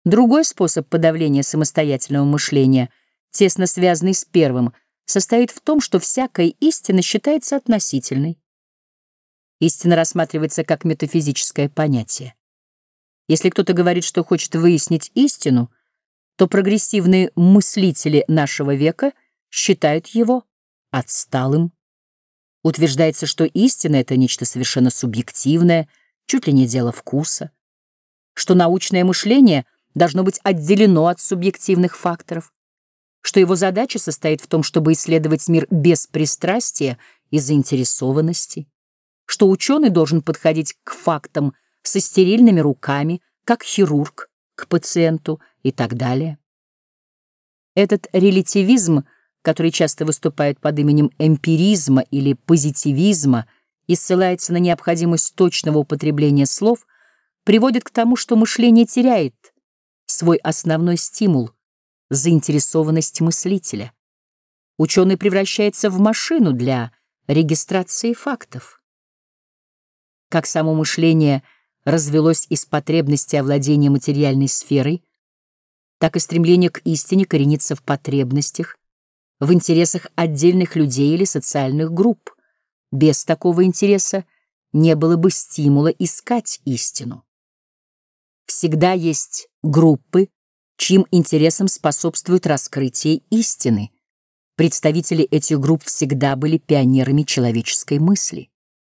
Другой способ подавления самостоятельного мышления, тесно связанный с первым, состоит в том, что всякая истина считается относительной. Истина рассматривается как метафизическое понятие. Если кто-то говорит, что хочет выяснить истину, то прогрессивные мыслители нашего века считают его отсталым. Утверждается, что истина — это нечто совершенно субъективное, чуть ли не дело вкуса, что научное мышление должно быть отделено от субъективных факторов, что его задача состоит в том, чтобы исследовать мир без пристрастия и заинтересованности, что ученый должен подходить к фактам со стерильными руками, как хирург к пациенту и так далее. Этот релятивизм, который часто выступает под именем эмпиризма или позитивизма и ссылается на необходимость точного употребления слов, приводит к тому, что мышление теряет свой основной стимул — заинтересованность мыслителя. Ученый превращается в машину для регистрации фактов. Как само мышление развелось из потребности овладения материальной сферой, так и стремление к истине коренится в потребностях, в интересах отдельных людей или социальных групп. Без такого интереса не было бы стимула искать истину. Всегда есть группы, чьим интересам способствует раскрытие истины. Представители этих групп всегда были пионерами человеческой мысли.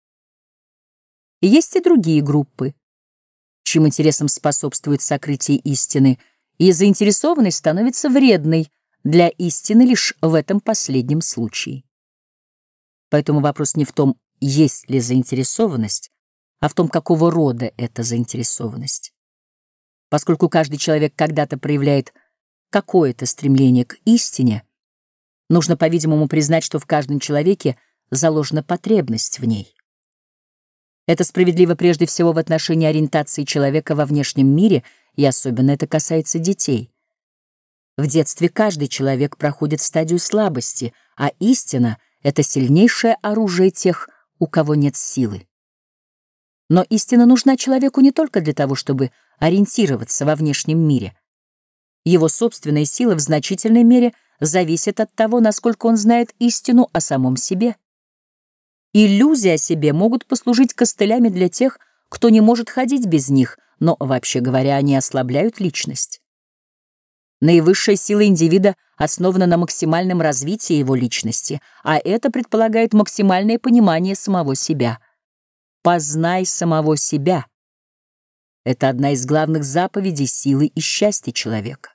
И есть и другие группы, чьим интересам способствует сокрытие истины, и заинтересованность становится вредной для истины лишь в этом последнем случае. Поэтому вопрос не в том, есть ли заинтересованность, а в том, какого рода эта заинтересованность. Поскольку каждый человек когда-то проявляет какое-то стремление к истине, нужно, по-видимому, признать, что в каждом человеке заложена потребность в ней. Это справедливо прежде всего в отношении ориентации человека во внешнем мире, и особенно это касается детей. В детстве каждый человек проходит стадию слабости, а истина — это сильнейшее оружие тех, у кого нет силы. Но истина нужна человеку не только для того, чтобы ориентироваться во внешнем мире. Его собственная сила в значительной мере зависит от того, насколько он знает истину о самом себе. Иллюзии о себе могут послужить костылями для тех, кто не может ходить без них, но, вообще говоря, они ослабляют личность. Наивысшая сила индивида основана на максимальном развитии его личности, а это предполагает максимальное понимание самого себя. «Познай самого себя» — это одна из главных заповедей силы и счастья человека.